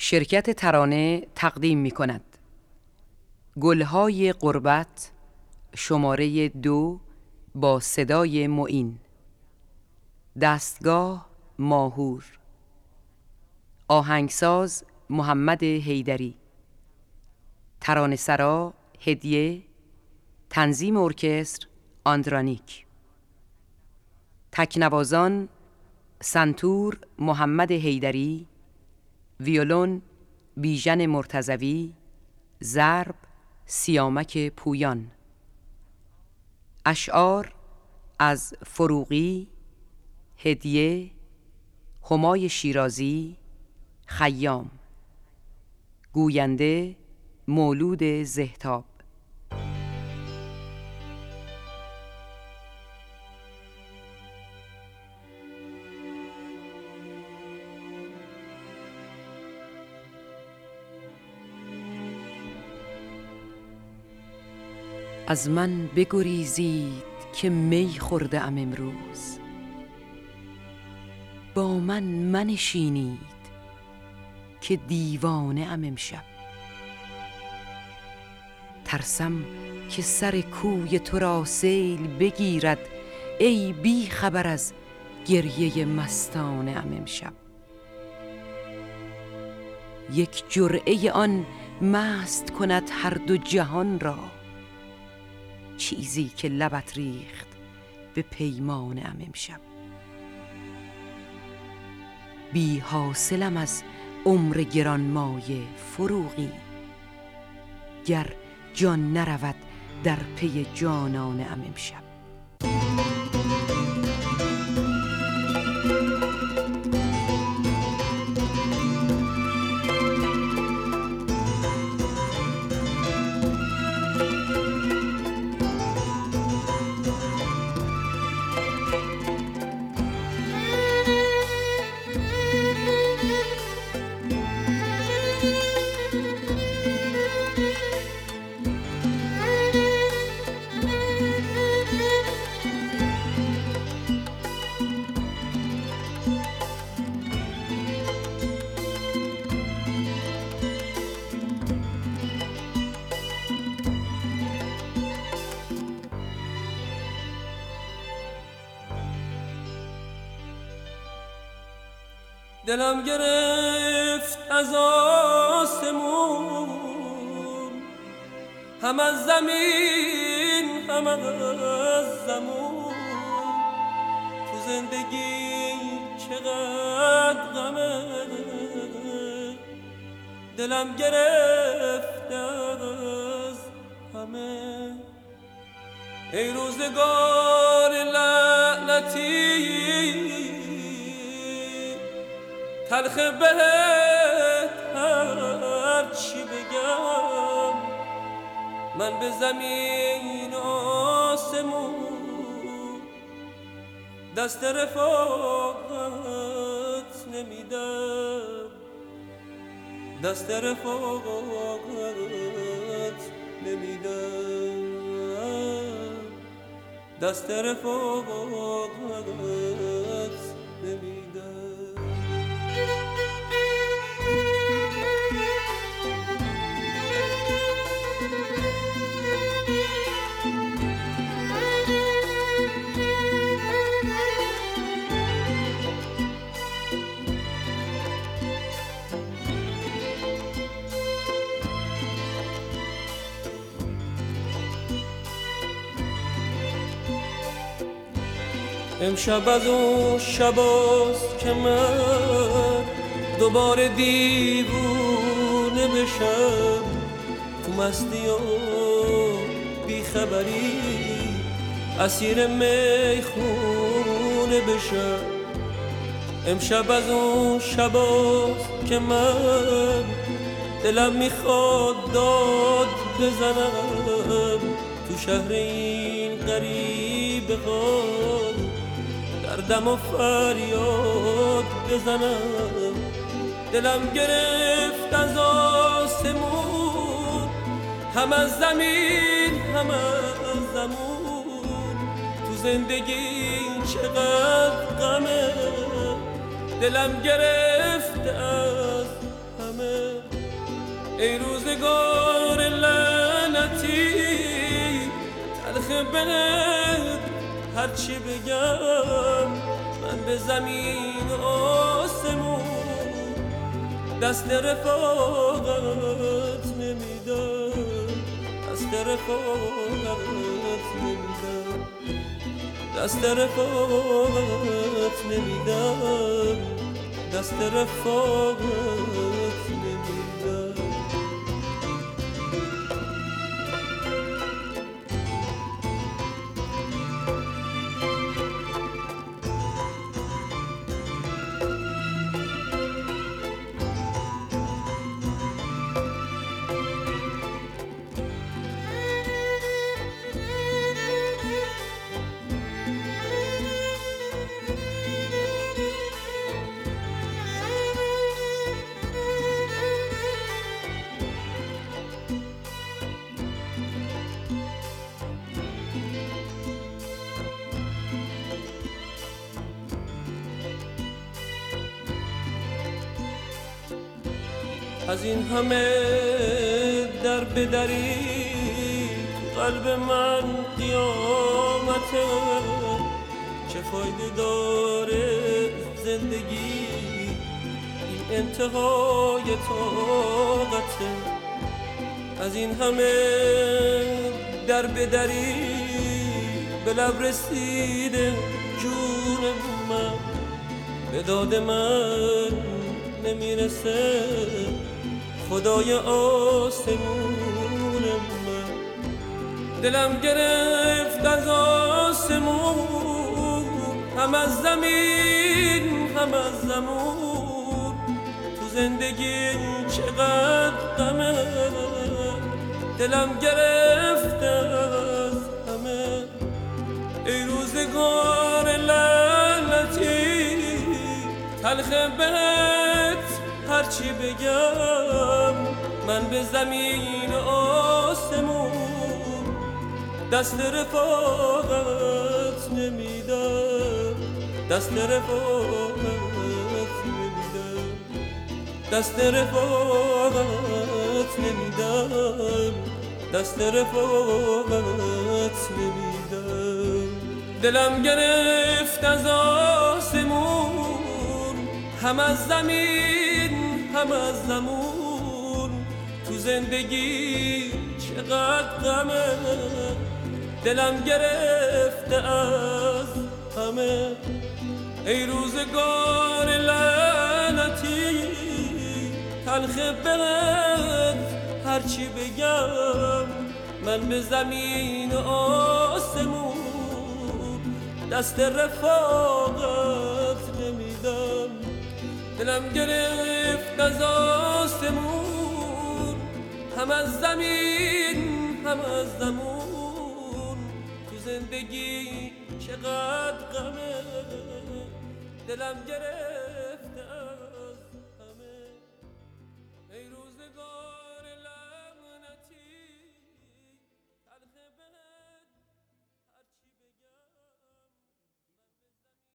شرکت ترانه تقدیم می کند گلهای غربت شماره 2 با صدای معین. دستگاه ماهور. آهنگساز محمد حیدری. ترانه‌سرا هدیه. تنظیم ارکستر آندرانیک. تکنوازان سنتور محمد حیدری، ویولون بیژن مرتضوی، ضرب سیامک پویان. اشعار از فروغی، هدیه، همای شیرازی، خیام. گوینده مولود زهتاب. از من بگریزید که می خورده ام امروز، با من منشینید که دیوانه ام امشب. ترسم که سر کوی تو را سیل بگیرد، ای بی خبر از گریه مستانه ام امشب. یک جرعه آن مست کند هر دو جهان را، چیزی که لبت ریخت به پیمانه ام امشب. بی حاصلم از عمر گرانمایه فروغی، گر جان نرود در پی جانانه ام امشب. دلم گرفت از آسمون، هم از زمین هم از زمون. تو زندگی چقدر غمه، دلم گرفت از همه. ای روزگار لعنتی، تلخ بهت هر چی بگم، من به زمین آسمون دست رفاقت نمیدم، دست رفاقت نمیدم، دست رفاقت نمیدم. امشب از اون شباست که من دوباره دیوونه بشم، تو مستی و بیخبری اسیر میخونه بشم. امشب از اون شباست که من دلم میخواد داد بزنم، تو شهر این غریب غار دردم و فریاد بزنم. دلم گرفت از آسمون، هم از زمین هم از زمون. تو زندگی چقدر غمه، دلم گرفت از همه. ای روزگار لعنتی تلخ بهت هرچی بگم من به زمین و آسمون دست رفاقت نمیدم، دست رفاقت نمیدم، دست رفاقت نمیدم، دست رفاقت نمیدم. از این همه در بدری تو قلب من قیامته، چه فایده داره زندگی این انتهای طاقته. از این همه در بدری به لب رسیده جون من، به داد من نمیرسه خدای آسمون من. دلم گرفت از آسمون هم از زمین هم از زمون، تو زندگی چقدر غمه دلم گرفت از همه. ای روزگار لعنتی تلخ بهت هرچی بگم من به زمین و آسمون دست رفاقت نمیدم، دست رفاقت نمیدم، دست رفاقت نمیدم، دست رفاقت نمیدم. دلم گرفت از آسمون هم از زمین هم از زمون، تو زندگی چقدر غمه دلم گرفته از همه. ای روزگار لعنتی تلخ بهت هرچی بگم من به زمین و آسمون دست رفاقت نمیدم. دلم گرفت از آسمون هم از زمین هم از زمون، تو زندگی چقدر غمه دلم گرفت